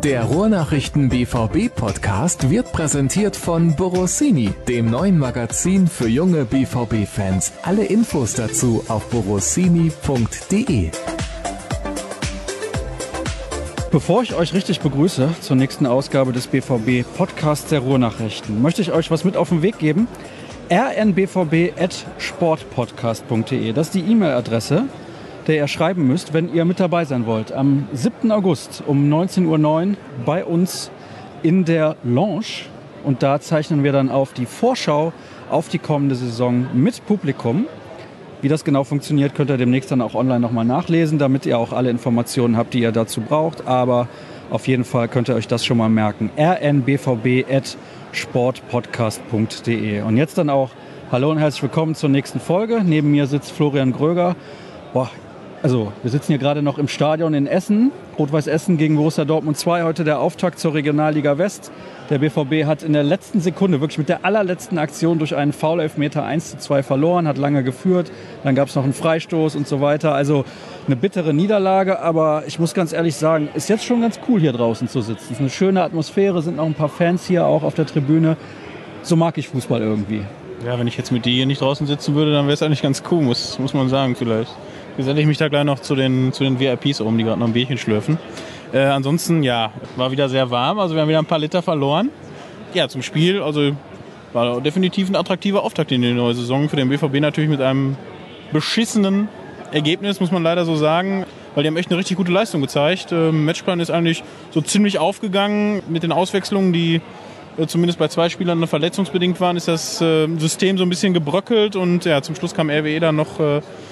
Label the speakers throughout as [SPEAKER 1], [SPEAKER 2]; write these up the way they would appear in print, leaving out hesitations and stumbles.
[SPEAKER 1] Der Ruhrnachrichten BVB Podcast wird präsentiert von Borossini, dem neuen Magazin für junge BVB-Fans. Alle Infos dazu auf borossini.de.
[SPEAKER 2] Bevor ich euch richtig begrüße zur nächsten Ausgabe des BVB Podcasts der Ruhrnachrichten, möchte ich euch was mit auf den Weg geben. rnbvb@sportpodcast.de, das ist die E-Mail-Adresse, der ihr schreiben müsst, wenn ihr mit dabei sein wollt. Am 7. August um 19:09 Uhr bei uns in der Lounge. Und da zeichnen wir dann auf die Vorschau auf die kommende Saison mit Publikum. Wie das genau funktioniert, könnt ihr demnächst dann auch online nochmal nachlesen, damit ihr auch alle Informationen habt, die ihr dazu braucht. Aber auf jeden Fall könnt ihr euch das schon mal merken. rnbvb@sportpodcast.de. Und jetzt dann auch hallo und herzlich willkommen zur nächsten Folge. Neben mir sitzt Florian Gröger. Wir sitzen hier gerade noch im Stadion in Essen. Rot-Weiß Essen gegen Borussia Dortmund 2. Heute der Auftakt zur Regionalliga West. Der BVB hat in der letzten Sekunde, wirklich mit der allerletzten Aktion durch einen Foul-Elfmeter 1:2 verloren, hat lange geführt. Dann gab es noch einen Freistoß und so weiter. Also eine bittere Niederlage, aber ich muss ganz ehrlich sagen, ist jetzt schon ganz cool hier draußen zu sitzen. Es ist eine schöne Atmosphäre, sind noch ein paar Fans hier auch auf der Tribüne. So mag ich Fußball irgendwie.
[SPEAKER 3] Ja, wenn ich jetzt mit dir hier nicht draußen sitzen würde, dann wäre es eigentlich ganz cool, muss man sagen vielleicht. Geselle ich mich da gleich noch zu den VIPs die gerade noch ein Bierchen schlürfen. Ansonsten, ja, war wieder sehr warm, also wir haben wieder ein paar Liter verloren. Ja, zum Spiel, also war definitiv ein attraktiver Auftakt in die neue Saison. Für den BVB natürlich mit einem beschissenen Ergebnis, muss man leider so sagen. Weil die haben echt eine richtig gute Leistung gezeigt. Matchplan ist eigentlich so ziemlich aufgegangen mit den Auswechslungen, die zumindest bei 2 Spielern verletzungsbedingt waren, ist das System so ein bisschen gebröckelt und ja, zum Schluss kam RWE dann noch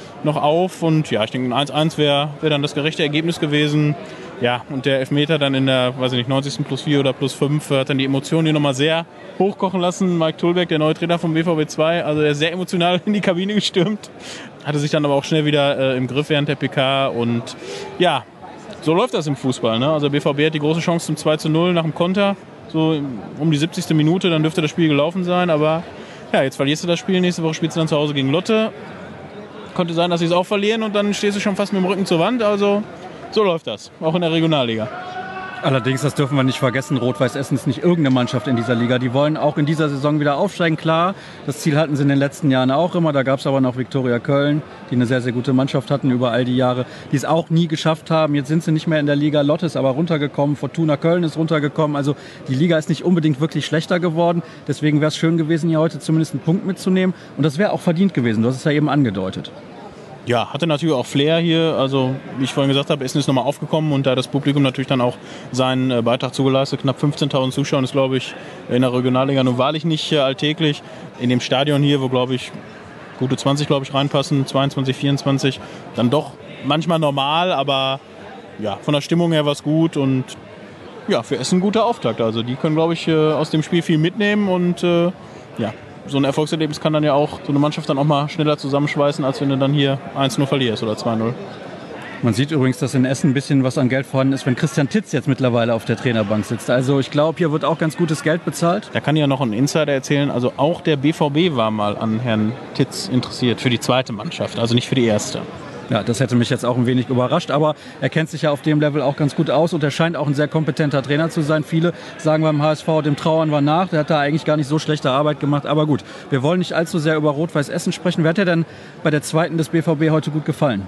[SPEAKER 3] auf und ja, ich denke, ein 1:1 wäre dann das gerechte Ergebnis gewesen. Ja, und der Elfmeter dann in der, 90. +4 oder +5 hat dann die Emotionen hier nochmal sehr hochkochen lassen. Mike Tulbeck, der neue Trainer vom BVB 2, also der ist sehr emotional in die Kabine gestürmt, hatte sich dann aber auch schnell wieder im Griff während der PK und ja, so läuft das im Fußball, ne? Also der BVB hat die große Chance zum 2:0 nach dem Konter, so um die 70. Minute, dann dürfte das Spiel gelaufen sein, aber ja, jetzt verlierst du das Spiel, nächste Woche spielst du dann zu Hause gegen Lotte. Konnte sein, dass sie es auch verlieren und dann stehst du schon fast mit dem Rücken zur Wand. Also so läuft das, auch in der Regionalliga.
[SPEAKER 2] Allerdings, das dürfen wir nicht vergessen, Rot-Weiß Essen ist nicht irgendeine Mannschaft in dieser Liga. Die wollen auch in dieser Saison wieder aufsteigen, klar. Das Ziel hatten sie in den letzten Jahren auch immer. Da gab es aber noch Viktoria Köln, die eine sehr, sehr gute Mannschaft hatten über all die Jahre, die es auch nie geschafft haben. Jetzt sind sie nicht mehr in der Liga. Lotte ist aber runtergekommen, Fortuna Köln ist runtergekommen. Also die Liga ist nicht unbedingt wirklich schlechter geworden. Deswegen wäre es schön gewesen, hier heute zumindest einen Punkt mitzunehmen. Und das wäre auch verdient gewesen. Du hast es ja eben angedeutet.
[SPEAKER 3] Ja, hatte natürlich auch Flair hier, also wie ich vorhin gesagt habe, Essen ist nochmal aufgekommen und da hat das Publikum natürlich dann auch seinen Beitrag zugeleistet. Knapp 15.000 Zuschauer ist, glaube ich, in der Regionalliga nun wahrlich nicht alltäglich. In dem Stadion hier, wo, glaube ich, gute 20, reinpassen, 22, 24, dann doch manchmal normal, aber ja, von der Stimmung her war es gut und ja, für Essen ein guter Auftakt. Also die können, glaube ich, aus dem Spiel viel mitnehmen und ja, so ein Erfolgserlebnis kann dann ja auch so eine Mannschaft dann auch mal schneller zusammenschweißen, als wenn du dann hier 1:0 verlierst oder 2:0.
[SPEAKER 2] Man sieht übrigens, dass in Essen ein bisschen was an Geld vorhanden ist, wenn Christian Titz jetzt mittlerweile auf der Trainerbank sitzt. Also ich glaube, hier wird auch ganz gutes Geld bezahlt.
[SPEAKER 3] Da kann ich ja noch einen Insider erzählen. Also auch der BVB war mal an Herrn Titz interessiert für die zweite Mannschaft, also nicht für die erste.
[SPEAKER 2] Ja, das hätte mich jetzt auch ein wenig überrascht, aber er kennt sich ja auf dem Level auch ganz gut aus und er scheint auch ein sehr kompetenter Trainer zu sein. Viele sagen beim HSV, dem trauern wir nach, der hat da eigentlich gar nicht so schlechte Arbeit gemacht, aber gut, wir wollen nicht allzu sehr über Rot-Weiß Essen sprechen. Wer hat dir denn bei der zweiten des BVB heute gut gefallen?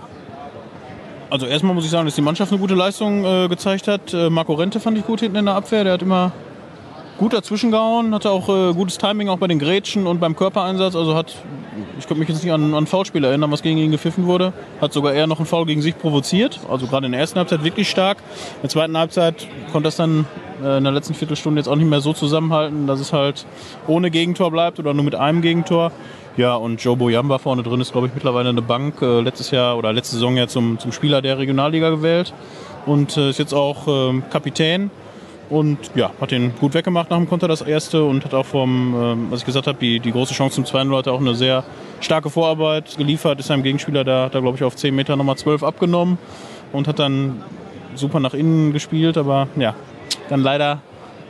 [SPEAKER 3] Also erstmal muss ich sagen, dass die Mannschaft eine gute Leistung gezeigt hat. Marco Rente fand ich gut hinten in der Abwehr, der hat immer gut dazwischen gehauen, hatte auch gutes Timing auch bei den Grätschen und beim Körpereinsatz, also ich könnte mich jetzt nicht an ein Foulspiel erinnern, was gegen ihn gepfiffen wurde. Hat sogar eher noch einen Foul gegen sich provoziert. Also gerade in der ersten Halbzeit wirklich stark. In der zweiten Halbzeit konnte das dann in der letzten Viertelstunde jetzt auch nicht mehr so zusammenhalten, dass es halt ohne Gegentor bleibt oder nur mit einem Gegentor. Ja, und Joe Boyamba vorne drin ist, glaube ich, mittlerweile eine Bank. Letzte Saison ja zum Spieler der Regionalliga gewählt. Und ist jetzt auch Kapitän. Und ja, hat den gut weggemacht nach dem Konter, das erste. Und hat auch was ich gesagt habe, die große Chance zum 2:0, hat auch eine sehr starke Vorarbeit geliefert. Ist seinem Gegenspieler da glaube ich, auf 10 Meter nochmal 12 abgenommen. Und hat dann super nach innen gespielt. Aber ja, dann leider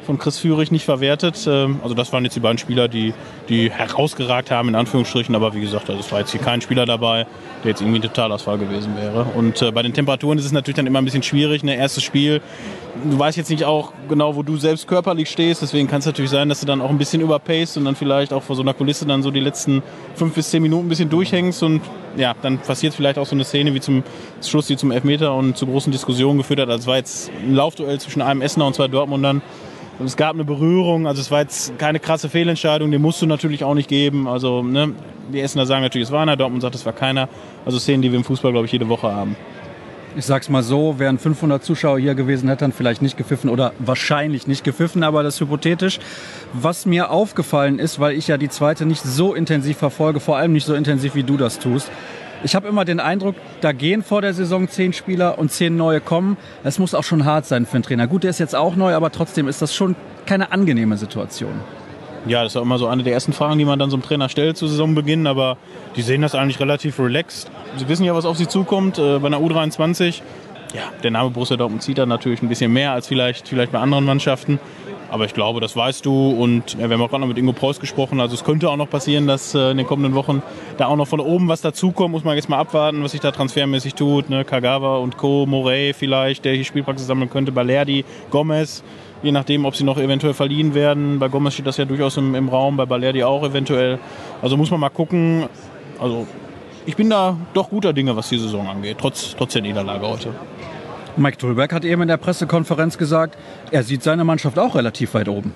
[SPEAKER 3] von Chris Führig nicht verwertet. Also das waren jetzt die beiden Spieler, die herausgeragt haben, in Anführungsstrichen. Aber wie gesagt, also es war jetzt hier kein Spieler dabei, der jetzt irgendwie ein Totalausfall gewesen wäre. Und bei den Temperaturen ist es natürlich dann immer ein bisschen schwierig. Ne? Erstes Spiel, du weißt jetzt nicht auch genau, wo du selbst körperlich stehst. Deswegen kann es natürlich sein, dass du dann auch ein bisschen überpaced und dann vielleicht auch vor so einer Kulisse dann so die letzten 5 bis 10 Minuten ein bisschen durchhängst. Und ja, dann passiert vielleicht auch so eine Szene wie zum Schluss, die zum Elfmeter und zu großen Diskussionen geführt hat. Also es war jetzt ein Laufduell zwischen einem Essener und 2 Dortmundern. Es gab eine Berührung, also es war jetzt keine krasse Fehlentscheidung, den musst du natürlich auch nicht geben. Also ne, die Essener sagen natürlich, es war einer, Dortmund sagt, es war keiner. Also Szenen, die wir im Fußball, glaube ich, jede Woche haben.
[SPEAKER 2] Ich sag's mal so, wären 500 Zuschauer hier gewesen, hätte dann vielleicht nicht gepfiffen oder wahrscheinlich nicht gepfiffen, aber das ist hypothetisch. Was mir aufgefallen ist, weil ich ja die zweite nicht so intensiv verfolge, vor allem nicht so intensiv, wie du das tust. Ich habe immer den Eindruck, da gehen vor der Saison 10 Spieler und 10 neue kommen. Es muss auch schon hart sein für einen Trainer. Gut, der ist jetzt auch neu, aber trotzdem ist das schon keine angenehme Situation.
[SPEAKER 3] Ja, das ist auch immer so eine der ersten Fragen, die man dann so einem Trainer stellt zu Saisonbeginn. Aber die sehen das eigentlich relativ relaxed. Sie wissen ja, was auf sie zukommt. Bei einer U23, ja, der Name Borussia Dortmund zieht dann natürlich ein bisschen mehr als vielleicht bei anderen Mannschaften. Aber ich glaube, das weißt du. Und ja, wir haben auch gerade noch mit Ingo Preuß gesprochen. Also es könnte auch noch passieren, dass in den kommenden Wochen da auch noch von oben was dazukommt. Muss man jetzt mal abwarten, was sich da transfermäßig tut. Ne? Kagawa und Co., Morey vielleicht, der hier Spielpraxis sammeln könnte. Balerdi, Gomez, je nachdem, ob sie noch eventuell verliehen werden. Bei Gomez steht das ja durchaus im Raum, bei Balerdi auch eventuell. Also muss man mal gucken. Also ich bin da doch guter Dinge, was die Saison angeht, trotz der Niederlage heute.
[SPEAKER 2] Mike Tüllberg hat eben in der Pressekonferenz gesagt, er sieht seine Mannschaft auch relativ weit oben.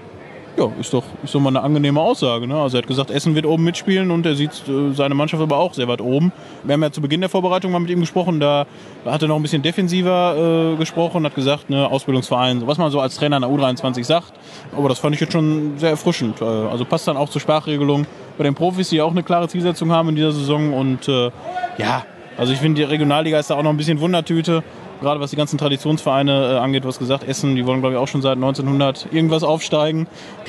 [SPEAKER 3] Ja, ist doch mal eine angenehme Aussage. Ne? Also er hat gesagt, Essen wird oben mitspielen und er sieht seine Mannschaft aber auch sehr weit oben. Wir haben ja zu Beginn der Vorbereitung mal mit ihm gesprochen, da hat er noch ein bisschen defensiver gesprochen und hat gesagt, ne, Ausbildungsverein, was man so als Trainer in der U23 sagt. Aber das fand ich jetzt schon sehr erfrischend. Also passt dann auch zur Sprachregelung bei den Profis, die auch eine klare Zielsetzung haben in dieser Saison. Und ja, also ich finde, die Regionalliga ist da auch noch ein bisschen Wundertüte. Gerade was die ganzen Traditionsvereine angeht, du hast gesagt, Essen, die wollen glaube ich auch schon seit 1900 irgendwas aufsteigen.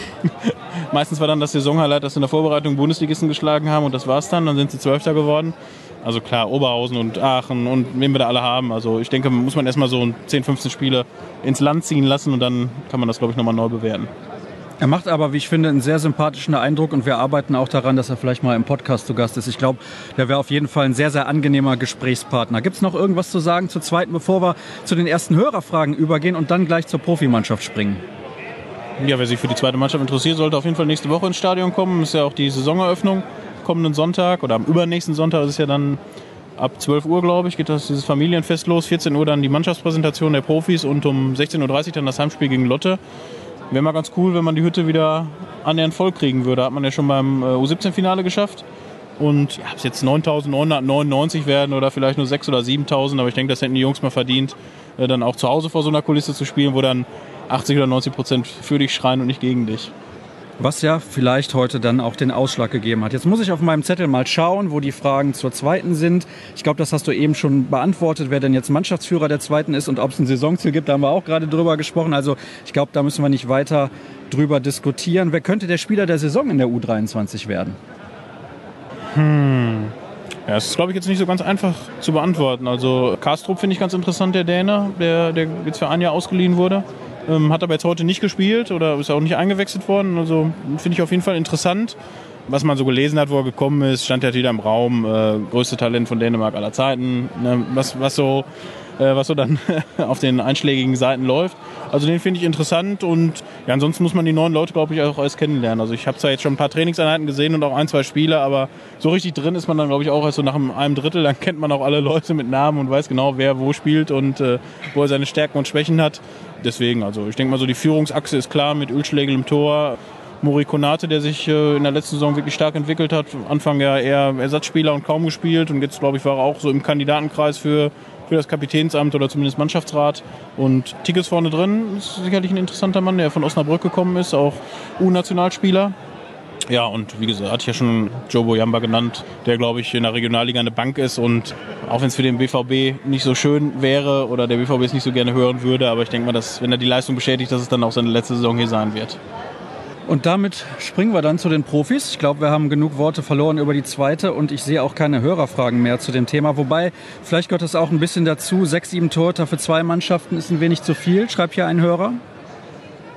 [SPEAKER 3] Meistens war dann das Saisonhighlight, dass sie in der Vorbereitung Bundesligisten geschlagen haben und das war's dann sind sie 12. geworden. Also klar, Oberhausen und Aachen und wen wir da alle haben. Also ich denke, muss man erstmal so 10, 15 Spiele ins Land ziehen lassen und dann kann man das glaube ich nochmal neu bewerten.
[SPEAKER 2] Er macht aber, wie ich finde, einen sehr sympathischen Eindruck und wir arbeiten auch daran, dass er vielleicht mal im Podcast zu Gast ist. Ich glaube, der wäre auf jeden Fall ein sehr, sehr angenehmer Gesprächspartner. Gibt es noch irgendwas zu sagen zur zweiten, bevor wir zu den ersten Hörerfragen übergehen und dann gleich zur Profimannschaft springen?
[SPEAKER 3] Ja, wer sich für die zweite Mannschaft interessiert, sollte auf jeden Fall nächste Woche ins Stadion kommen. Das ist ja auch die Saisoneröffnung kommenden Sonntag oder am übernächsten Sonntag ist es ja dann ab 12 Uhr, glaube ich, geht dieses Familienfest los. 14 Uhr dann die Mannschaftspräsentation der Profis und um 16.30 Uhr dann das Heimspiel gegen Lotte. Wäre mal ganz cool, wenn man die Hütte wieder annähernd voll kriegen würde. Hat man ja schon beim U17-Finale geschafft. Und ja, ob es jetzt 9.999 werden oder vielleicht nur 6.000 oder 7.000, aber ich denke, das hätten die Jungs mal verdient, dann auch zu Hause vor so einer Kulisse zu spielen, wo dann 80 oder 90% für dich schreien und nicht gegen dich.
[SPEAKER 2] Was ja vielleicht heute dann auch den Ausschlag gegeben hat. Jetzt muss ich auf meinem Zettel mal schauen, wo die Fragen zur zweiten sind. Ich glaube, das hast du eben schon beantwortet, wer denn jetzt Mannschaftsführer der zweiten ist und ob es ein Saisonziel gibt, da haben wir auch gerade drüber gesprochen. Also ich glaube, da müssen wir nicht weiter drüber diskutieren. Wer könnte der Spieler der Saison in der U23 werden?
[SPEAKER 3] Ja, das ist, glaube ich, jetzt nicht so ganz einfach zu beantworten. Also Kastrup finde ich ganz interessant, der Däne, der jetzt für ein Jahr ausgeliehen wurde. Hat aber jetzt heute nicht gespielt oder ist auch nicht eingewechselt worden. Also finde ich auf jeden Fall interessant. Was man so gelesen hat, wo er gekommen ist, stand ja wieder im Raum. Größte Talent von Dänemark aller Zeiten. Ne? Was so dann auf den einschlägigen Seiten läuft. Also den finde ich interessant und ja, ansonsten muss man die neuen Leute, glaube ich, auch erst kennenlernen. Also ich habe zwar jetzt schon ein paar Trainingseinheiten gesehen und auch 1, 2 Spiele, aber so richtig drin ist man dann, glaube ich, auch erst so nach einem Drittel. Dann kennt man auch alle Leute mit Namen und weiß genau, wer wo spielt und wo er seine Stärken und Schwächen hat. Deswegen, also ich denke mal so, die Führungsachse ist klar mit Ölschlegel im Tor. Mori Konate, der sich in der letzten Saison wirklich stark entwickelt hat. Anfang ja eher Ersatzspieler und kaum gespielt. Und jetzt, glaube ich, war er auch so im Kandidatenkreis für das Kapitänsamt oder zumindest Mannschaftsrat. Und Tigges vorne drin ist sicherlich ein interessanter Mann, der von Osnabrück gekommen ist, auch U-Nationalspieler. Ja, und wie gesagt, hatte ich ja schon Joe Boyamba genannt, der, glaube ich, in der Regionalliga eine Bank ist. Und auch wenn es für den BVB nicht so schön wäre oder der BVB es nicht so gerne hören würde, aber ich denke mal, dass, wenn er die Leistung bestätigt, dass es dann auch seine letzte Saison hier sein wird.
[SPEAKER 2] Und damit springen wir dann zu den Profis. Ich glaube, wir haben genug Worte verloren über die zweite und ich sehe auch keine Hörerfragen mehr zu dem Thema. Wobei, vielleicht gehört das auch ein bisschen dazu. 6, 7 Torhüter für 2 Mannschaften ist ein wenig zu viel, schreibt hier ein Hörer.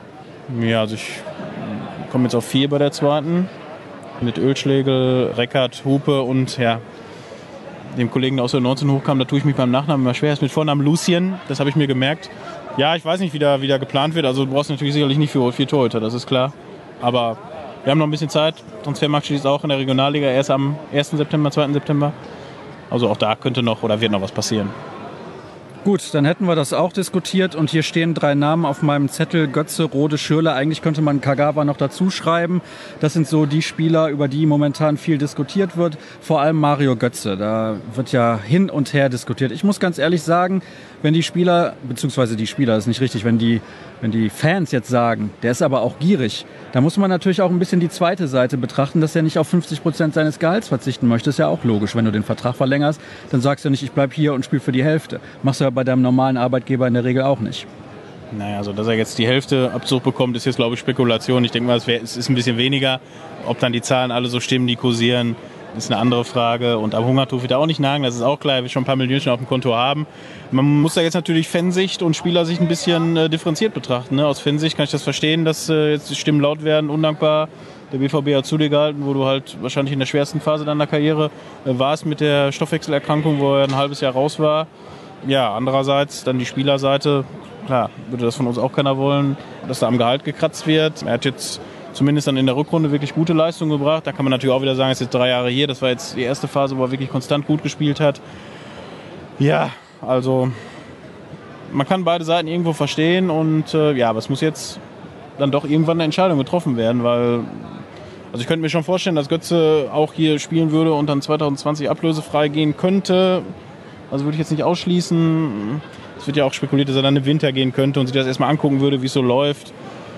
[SPEAKER 3] Ja, also ich komme jetzt auf 4 bei der zweiten. Mit Ölschlegel, Reckert, Hupe und ja, dem Kollegen, der aus der 19 hochkam, da tue ich mich beim Nachnamen immer schwer. Ist mit Vornamen Lucien, das habe ich mir gemerkt. Ja, ich weiß nicht, wie da geplant wird. Also du brauchst natürlich sicherlich nicht für 4 Torhüter, das ist klar. Aber wir haben noch ein bisschen Zeit. Transfermarkt schließt auch in der Regionalliga erst am 1. September, 2. September. Also auch da könnte noch oder wird noch was passieren.
[SPEAKER 2] Gut, dann hätten wir das auch diskutiert und hier stehen 3 Namen auf meinem Zettel, Götze, Rode, Schürrle. Eigentlich könnte man Kagawa noch dazu schreiben. Das sind so die Spieler, über die momentan viel diskutiert wird. Vor allem Mario Götze, da wird ja hin und her diskutiert. Ich muss ganz ehrlich sagen, wenn die Spieler, beziehungsweise die Spieler, das ist nicht richtig, wenn die Fans jetzt sagen, der ist aber auch gierig, da muss man natürlich auch ein bisschen die zweite Seite betrachten, dass er nicht auf 50% seines Gehalts verzichten möchte. Ist ja auch logisch, wenn du den Vertrag verlängerst, dann sagst du nicht, ich bleib hier und spiele für die Hälfte. Machst du ja bei deinem normalen Arbeitgeber in der Regel auch nicht.
[SPEAKER 3] Naja, also dass er jetzt die Hälfte Abzug bekommt, ist jetzt glaube ich Spekulation. Ich denke mal, es ist ein bisschen weniger. Ob dann die Zahlen alle so stimmen, die kursieren, ist eine andere Frage. Und am Hungertuch wird er auch nicht nagen, das ist auch klar, er wird schon ein paar Millionen auf dem Konto haben. Man muss da jetzt natürlich Fansicht und Spielersicht ein bisschen differenziert betrachten. Ne? Aus Fansicht kann ich das verstehen, dass jetzt die Stimmen laut werden, undankbar. Der BVB hat zu dir gehalten, wo du halt wahrscheinlich in der schwersten Phase deiner Karriere warst mit der Stoffwechselerkrankung, wo er ein halbes Jahr raus war. Ja, andererseits dann die Spielerseite, klar, würde das von uns auch keiner wollen, dass da am Gehalt gekratzt wird. Er hat jetzt zumindest dann in der Rückrunde wirklich gute Leistungen gebracht. Da kann man natürlich auch wieder sagen, es ist jetzt 3 Jahre hier. Das war jetzt die erste Phase, wo er wirklich konstant gut gespielt hat. Ja, also man kann beide Seiten irgendwo verstehen und ja, aber es muss jetzt dann doch irgendwann eine Entscheidung getroffen werden, weil also ich könnte mir schon vorstellen, dass Götze auch hier spielen würde und dann 2020 ablösefrei gehen könnte. Also würde ich jetzt nicht ausschließen. Es wird ja auch spekuliert, dass er dann im Winter gehen könnte und sich das erstmal angucken würde, wie es so läuft.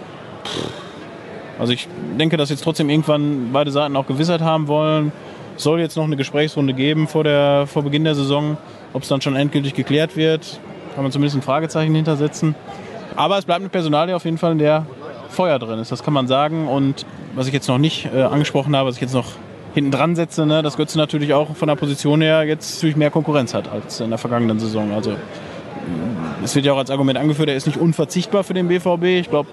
[SPEAKER 3] Also ich denke, dass jetzt trotzdem irgendwann beide Seiten auch Gewissheit haben wollen. Es soll jetzt noch eine Gesprächsrunde geben vor Beginn der Saison. Ob es dann schon endgültig geklärt wird, kann man zumindest ein Fragezeichen hintersetzen. Aber es bleibt eine Personalie auf jeden Fall, in der Feuer drin ist, das kann man sagen. Und was ich jetzt noch nicht angesprochen habe, was ich jetzt noch hinten dran setze, ne, dass Götze natürlich auch von der Position her jetzt natürlich mehr Konkurrenz hat als in der vergangenen Saison. Also es wird ja auch als Argument angeführt, er ist nicht unverzichtbar für den BVB. Ich glaube,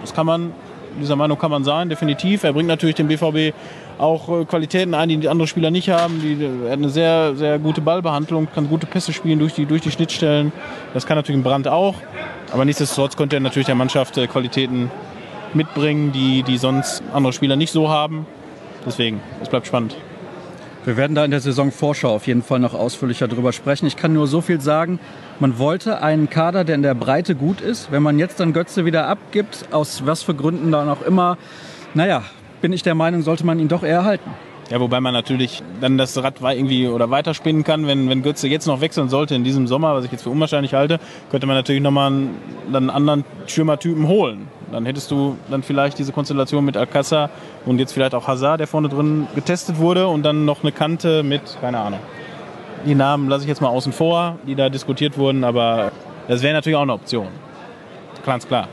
[SPEAKER 3] dieser Meinung kann man sein, definitiv. Er bringt natürlich dem BVB auch Qualitäten ein, die andere Spieler nicht haben. Er hat eine sehr, sehr gute Ballbehandlung, kann gute Pässe spielen durch die Schnittstellen. Das kann natürlich ein Brandt auch. Aber nichtsdestotrotz konnte er natürlich der Mannschaft Qualitäten mitbringen, die sonst andere Spieler nicht so haben. Deswegen, es bleibt spannend.
[SPEAKER 2] Wir werden da in der Saisonvorschau auf jeden Fall noch ausführlicher drüber sprechen. Ich kann nur so viel sagen, man wollte einen Kader, der in der Breite gut ist. Wenn man jetzt dann Götze wieder abgibt, aus was für Gründen dann auch immer, naja, bin ich der Meinung, sollte man ihn doch eher halten.
[SPEAKER 3] Ja, wobei man natürlich dann das Rad irgendwie oder weiterspinnen kann, wenn Götze jetzt noch wechseln sollte in diesem Sommer, was ich jetzt für unwahrscheinlich halte, könnte man natürlich nochmal einen anderen Stürmertypen holen. Dann hättest du dann vielleicht diese Konstellation mit Alcázar und jetzt vielleicht auch Hazard, der vorne drin getestet wurde und dann noch eine Kante mit, keine Ahnung. Die Namen lasse ich jetzt mal außen vor, die da diskutiert wurden, aber das wäre natürlich auch eine Option. Ganz klar.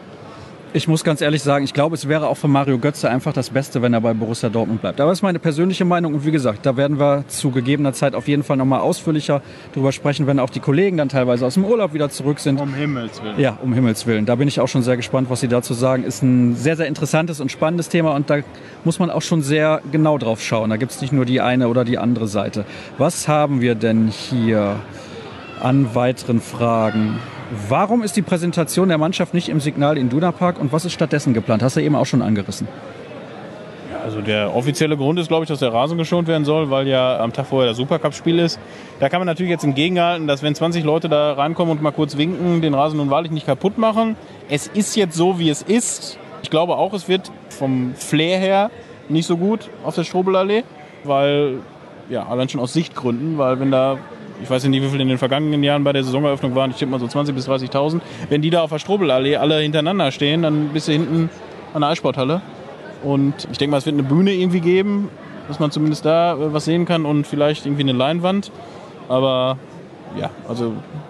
[SPEAKER 2] Ich muss ganz ehrlich sagen, ich glaube, es wäre auch für Mario Götze einfach das Beste, wenn er bei Borussia Dortmund bleibt. Aber das ist meine persönliche Meinung und wie gesagt, da werden wir zu gegebener Zeit auf jeden Fall nochmal ausführlicher drüber sprechen, wenn auch die Kollegen dann teilweise aus dem Urlaub wieder zurück sind.
[SPEAKER 3] Um Himmels Willen.
[SPEAKER 2] Ja, um Himmels Willen. Da bin ich auch schon sehr gespannt, was Sie dazu sagen. Ist ein sehr, sehr interessantes und spannendes Thema und da muss man auch schon sehr genau drauf schauen. Da gibt es nicht nur die eine oder die andere Seite. Was haben wir denn hier an weiteren Fragen? Warum ist die Präsentation der Mannschaft nicht im Signal Iduna Park und was ist stattdessen geplant? Hast du eben auch schon angerissen.
[SPEAKER 3] Also der offizielle Grund ist, glaube ich, dass der Rasen geschont werden soll, weil ja am Tag vorher das Supercup-Spiel ist. Da kann man natürlich jetzt entgegenhalten, dass wenn 20 Leute da reinkommen und mal kurz winken, den Rasen nun wahrlich nicht kaputt machen. Es ist jetzt so, wie es ist. Ich glaube auch, es wird vom Flair her nicht so gut auf der Strobelallee, weil, ja, allein schon aus Sichtgründen, weil wenn da, ich weiß nicht, wie viele in den vergangenen Jahren bei der Saisoneröffnung waren, ich tippe mal so 20.000 bis 30.000. Wenn die da auf der Strobelallee alle hintereinander stehen, dann bist du hinten an der Eissporthalle. Und ich denke mal, es wird eine Bühne irgendwie geben, dass man zumindest da was sehen kann und vielleicht irgendwie eine Leinwand. Aber ja, also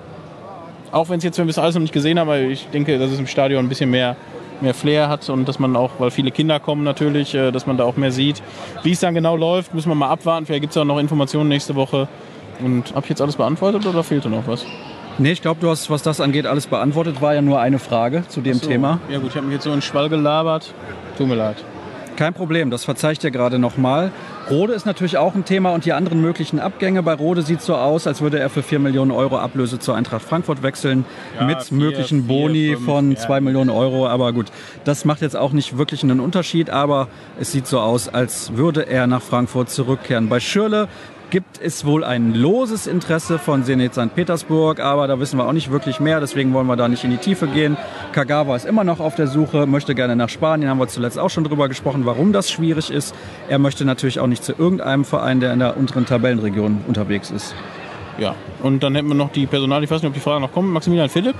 [SPEAKER 3] auch wenn wir es alles noch nicht gesehen haben, aber ich denke, dass es im Stadion ein bisschen mehr Flair hat und dass man auch, weil viele Kinder kommen natürlich, dass man da auch mehr sieht. Wie es dann genau läuft, müssen wir mal abwarten. Vielleicht gibt es auch noch Informationen nächste Woche. Und habe ich jetzt alles beantwortet oder fehlte noch was?
[SPEAKER 2] Nee, ich glaube, du hast, was das angeht, alles beantwortet. War ja nur eine Frage zu dem Thema.
[SPEAKER 3] Ja gut, ich habe mich jetzt so in den Schwall gelabert. Tut mir leid.
[SPEAKER 2] Kein Problem, das verzeihe ich dir gerade nochmal. Rode ist natürlich auch ein Thema und die anderen möglichen Abgänge. Bei Rode sieht es so aus, als würde er für 4 Millionen Euro Ablöse zur Eintracht Frankfurt wechseln.
[SPEAKER 3] Ja,
[SPEAKER 2] mit möglichen Boni
[SPEAKER 3] 5,
[SPEAKER 2] von 2 Millionen Euro. Aber gut, das macht jetzt auch nicht wirklich einen Unterschied. Aber es sieht so aus, als würde er nach Frankfurt zurückkehren. Bei Schürrle gibt es wohl ein loses Interesse von Zenit St. Petersburg, aber da wissen wir auch nicht wirklich mehr, deswegen wollen wir da nicht in die Tiefe gehen. Kagawa ist immer noch auf der Suche, möchte gerne nach Spanien, haben wir zuletzt auch schon drüber gesprochen, warum das schwierig ist. Er möchte natürlich auch nicht zu irgendeinem Verein, der in der unteren Tabellenregion unterwegs ist.
[SPEAKER 3] Ja, und dann hätten wir noch die Personal, ich weiß nicht, ob die Frage noch kommt, Maximilian Philipp.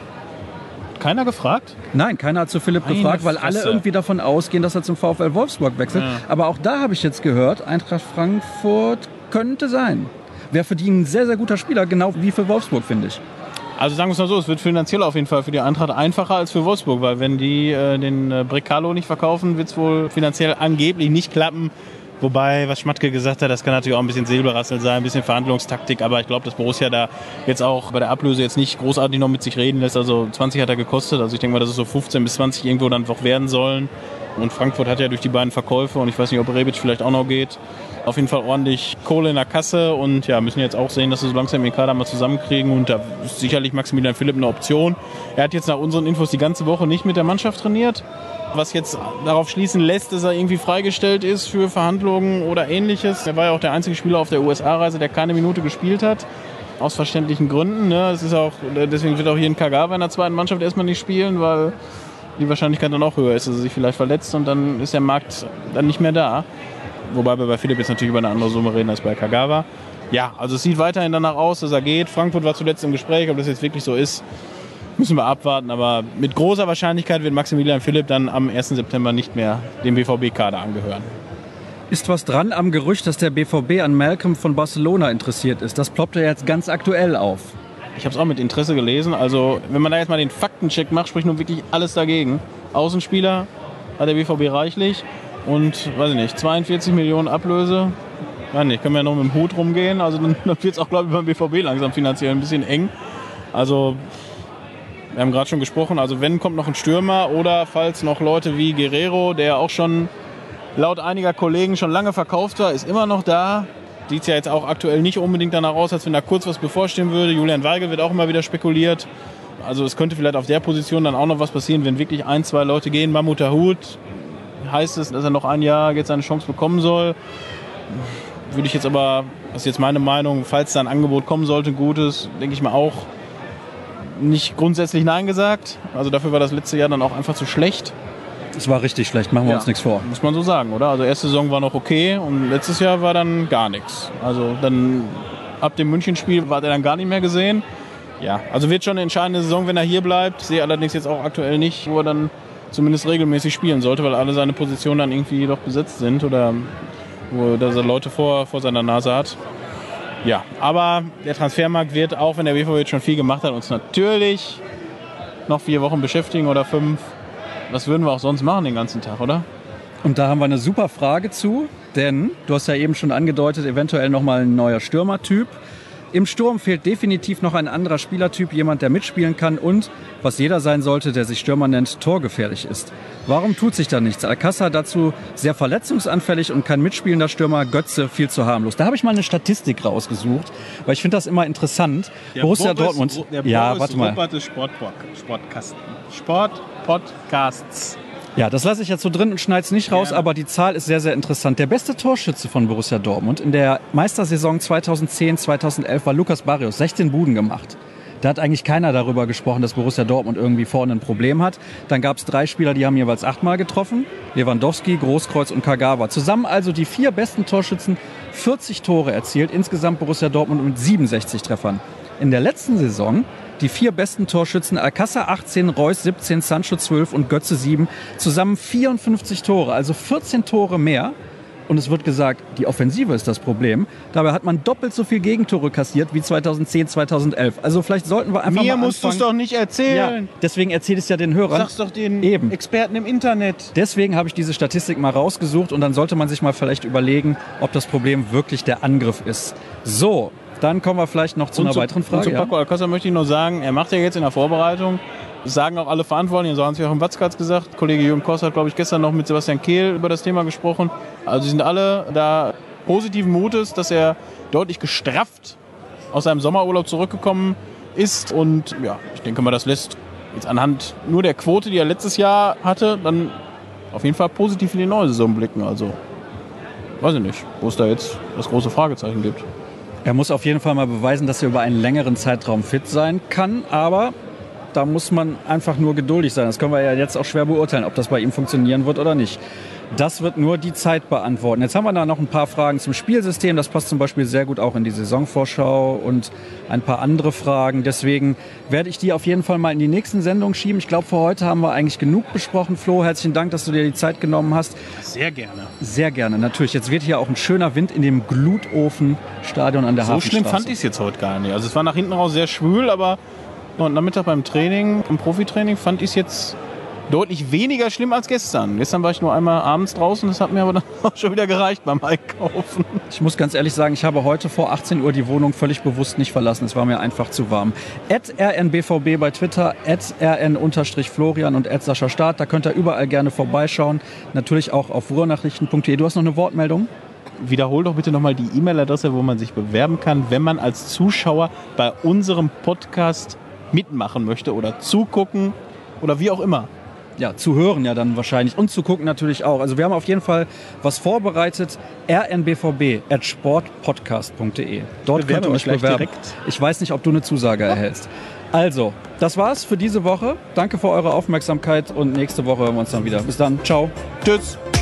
[SPEAKER 3] Keiner gefragt?
[SPEAKER 2] Nein, keiner hat zu Philipp gefragt, weil alle irgendwie davon ausgehen, dass er zum VfL Wolfsburg wechselt. Ja. Aber auch da habe ich jetzt gehört, Eintracht Frankfurt könnte sein. Wäre für die ein sehr, sehr guter Spieler, genau wie für Wolfsburg, finde ich.
[SPEAKER 3] Also sagen wir es mal so, es wird finanziell auf jeden Fall für die Eintracht einfacher als für Wolfsburg, weil wenn die den Brekalo nicht verkaufen, wird es wohl finanziell angeblich nicht klappen. Wobei, was Schmatke gesagt hat, das kann natürlich auch ein bisschen Säbelrassel sein, ein bisschen Verhandlungstaktik, aber ich glaube, dass Borussia da jetzt auch bei der Ablöse jetzt nicht großartig noch mit sich reden lässt. Also 20 hat er gekostet, also ich denke mal, dass es so 15 bis 20 irgendwo dann noch werden sollen. Und Frankfurt hat ja durch die beiden Verkäufe, und ich weiß nicht, ob Rebic vielleicht auch noch geht, auf jeden Fall ordentlich Kohle in der Kasse und ja, müssen jetzt auch sehen, dass sie so langsam den Kader mal zusammenkriegen und da ist sicherlich Maximilian Philipp eine Option. Er hat jetzt nach unseren Infos die ganze Woche nicht mit der Mannschaft trainiert, was jetzt darauf schließen lässt, dass er irgendwie freigestellt ist für Verhandlungen oder Ähnliches. Er war ja auch der einzige Spieler auf der USA-Reise, der keine Minute gespielt hat, aus verständlichen Gründen. Ne? Es ist auch, deswegen wird auch hier in Kagawa in der zweiten Mannschaft erstmal nicht spielen, weil die Wahrscheinlichkeit dann auch höher ist, dass er sich vielleicht verletzt und dann ist der Markt dann nicht mehr da. Wobei wir bei Philipp jetzt natürlich über eine andere Summe reden als bei Kagawa. Ja, also es sieht weiterhin danach aus, dass er geht. Frankfurt war zuletzt im Gespräch, ob das jetzt wirklich so ist, müssen wir abwarten. Aber mit großer Wahrscheinlichkeit wird Maximilian Philipp dann am 1. September nicht mehr dem BVB-Kader angehören.
[SPEAKER 2] Ist was dran am Gerücht, dass der BVB an Malcolm von Barcelona interessiert ist? Das ploppt ja jetzt ganz aktuell auf.
[SPEAKER 3] Ich habe es auch mit Interesse gelesen. Also wenn man da jetzt mal den Faktencheck macht, spricht nun wirklich alles dagegen. Außenspieler hat der BVB reichlich. Und, weiß ich nicht, 42 Millionen Ablöse. Weiß nicht, können wir ja noch mit dem Hut rumgehen. Also dann wird es auch, glaube ich, beim BVB langsam finanziell ein bisschen eng. Also, wir haben gerade schon gesprochen, also wenn, kommt noch ein Stürmer oder falls noch Leute wie Guerrero, der auch schon laut einiger Kollegen schon lange verkauft war, ist immer noch da. Sieht ja jetzt auch aktuell nicht unbedingt danach aus, als wenn da kurz was bevorstehen würde. Julian Weigel wird auch immer wieder spekuliert. Also es könnte vielleicht auf der Position dann auch noch was passieren, wenn wirklich 1, 2 Leute gehen. Mahmoud Dahoud, heißt es, dass er noch ein Jahr jetzt eine Chance bekommen soll. Würde ich jetzt aber, das ist jetzt meine Meinung, falls da ein Angebot kommen sollte, ein gutes, denke ich mal auch, nicht grundsätzlich Nein gesagt. Also dafür war das letzte Jahr dann auch einfach zu schlecht.
[SPEAKER 2] Es war richtig schlecht, machen wir uns nichts vor.
[SPEAKER 3] Muss man so sagen, oder? Also erste Saison war noch okay und letztes Jahr war dann gar nichts. Also dann ab dem München-Spiel war er dann gar nicht mehr gesehen. Ja, also wird schon eine entscheidende Saison, wenn er hier bleibt. Ich sehe allerdings jetzt auch aktuell nicht, wo er dann zumindest regelmäßig spielen sollte, weil alle seine Positionen dann irgendwie doch besetzt sind oder wo er Leute vor seiner Nase hat. Ja, aber der Transfermarkt wird, auch wenn der BVB jetzt schon viel gemacht hat, uns natürlich noch 4 Wochen beschäftigen oder 5. Was würden wir auch sonst machen den ganzen Tag, oder?
[SPEAKER 2] Und da haben wir eine super Frage zu, denn du hast ja eben schon angedeutet, eventuell nochmal ein neuer Stürmertyp. Im Sturm fehlt definitiv noch ein anderer Spielertyp, jemand, der mitspielen kann und, was jeder sein sollte, der sich Stürmer nennt, torgefährlich ist. Warum tut sich da nichts? Alcázar dazu sehr verletzungsanfällig und kein mitspielender Stürmer, Götze viel zu harmlos. Da habe ich mal eine Statistik rausgesucht, weil ich finde das immer interessant.
[SPEAKER 3] Der
[SPEAKER 2] Borussia Dortmund.
[SPEAKER 3] Der Sportpodcasts.
[SPEAKER 2] Ja, das lasse ich jetzt so drin und schneide es nicht raus, aber die Zahl ist sehr, sehr interessant. Der beste Torschütze von Borussia Dortmund in der Meistersaison 2010/2011 war Lucas Barrios, 16 Buden gemacht. Da hat eigentlich keiner darüber gesprochen, dass Borussia Dortmund irgendwie vorne ein Problem hat. Dann gab es 3 Spieler, die haben jeweils 8-mal getroffen. Lewandowski, Großkreuz und Kagawa. Zusammen also die 4 besten Torschützen, 40 Tore erzielt. Insgesamt Borussia Dortmund mit 67 Treffern. In der letzten Saison die 4 besten Torschützen, Alcázar 18, Reus 17, Sancho 12 und Götze 7. Zusammen 54 Tore, also 14 Tore mehr. Und es wird gesagt, die Offensive ist das Problem. Dabei hat man doppelt so viel Gegentore kassiert wie 2010, 2011. Also vielleicht sollten wir einfach mal anfangen.
[SPEAKER 3] Mir musst du es doch nicht erzählen.
[SPEAKER 2] Ja, deswegen erzähle ich es ja den Hörern.
[SPEAKER 3] Sag's doch den
[SPEAKER 2] Eben.
[SPEAKER 3] Experten im Internet.
[SPEAKER 2] Deswegen habe ich diese Statistik mal rausgesucht und dann sollte man sich mal vielleicht überlegen, ob das Problem wirklich der Angriff ist. So, Dann kommen wir vielleicht noch zu einer weiteren Frage.
[SPEAKER 3] Zu Paco Alcázar möchte ich noch sagen, er macht ja jetzt in der Vorbereitung, das sagen auch alle Verantwortlichen, so Hans-Joachim Watzke hat es gesagt, Kollege Jürgen Koss hat, glaube ich, gestern noch mit Sebastian Kehl über das Thema gesprochen. Also sie sind alle da positiven Mutes, dass er deutlich gestrafft aus seinem Sommerurlaub zurückgekommen ist. Und ja, ich denke mal, das lässt jetzt anhand nur der Quote, die er letztes Jahr hatte, dann auf jeden Fall positiv in die neue Saison blicken. Also weiß ich nicht, wo es da jetzt das große Fragezeichen gibt.
[SPEAKER 2] Er muss auf jeden Fall mal beweisen, dass er über einen längeren Zeitraum fit sein kann, aber da muss man einfach nur geduldig sein. Das können wir ja jetzt auch schwer beurteilen, ob das bei ihm funktionieren wird oder nicht. Das wird nur die Zeit beantworten. Jetzt haben wir da noch ein paar Fragen zum Spielsystem. Das passt zum Beispiel sehr gut auch in die Saisonvorschau und ein paar andere Fragen. Deswegen werde ich die auf jeden Fall mal in die nächsten Sendungen schieben. Ich glaube, für heute haben wir eigentlich genug besprochen. Flo, herzlichen Dank, dass du dir die Zeit genommen hast.
[SPEAKER 3] Sehr gerne.
[SPEAKER 2] Sehr gerne, natürlich. Jetzt wird hier auch ein schöner Wind in dem Glutofenstadion an der Hafenstraße.
[SPEAKER 3] So schlimm fand ich es jetzt heute gar nicht. Also es war nach hinten raus sehr schwül, aber am Nachmittag beim Training, im Profitraining, fand ich es jetzt deutlich weniger schlimm als gestern. Gestern war ich nur einmal abends draußen, das hat mir aber dann auch schon wieder gereicht beim Einkaufen.
[SPEAKER 2] Ich muss ganz ehrlich sagen, ich habe heute vor 18 Uhr die Wohnung völlig bewusst nicht verlassen. Es war mir einfach zu warm. @rnbvb bei Twitter, @rn_Florian und @Sascha Staat. Da könnt ihr überall gerne vorbeischauen. Natürlich auch auf ruhrnachrichten.de. Du hast noch eine Wortmeldung?
[SPEAKER 3] Wiederhol doch bitte nochmal die E-Mail-Adresse, wo man sich bewerben kann, wenn man als Zuschauer bei unserem Podcast mitmachen möchte oder zugucken oder wie auch immer.
[SPEAKER 2] Ja, zu hören ja dann wahrscheinlich und zu gucken natürlich auch. Also wir haben auf jeden Fall was vorbereitet. rnbvb@sportpodcast.de. Dort könnt ihr euch bewerben. Direkt. Ich weiß nicht, ob du eine Zusage erhältst. Also, das war's für diese Woche. Danke für eure Aufmerksamkeit und nächste Woche hören wir uns dann wieder. Bis dann. Ciao.
[SPEAKER 3] Tschüss.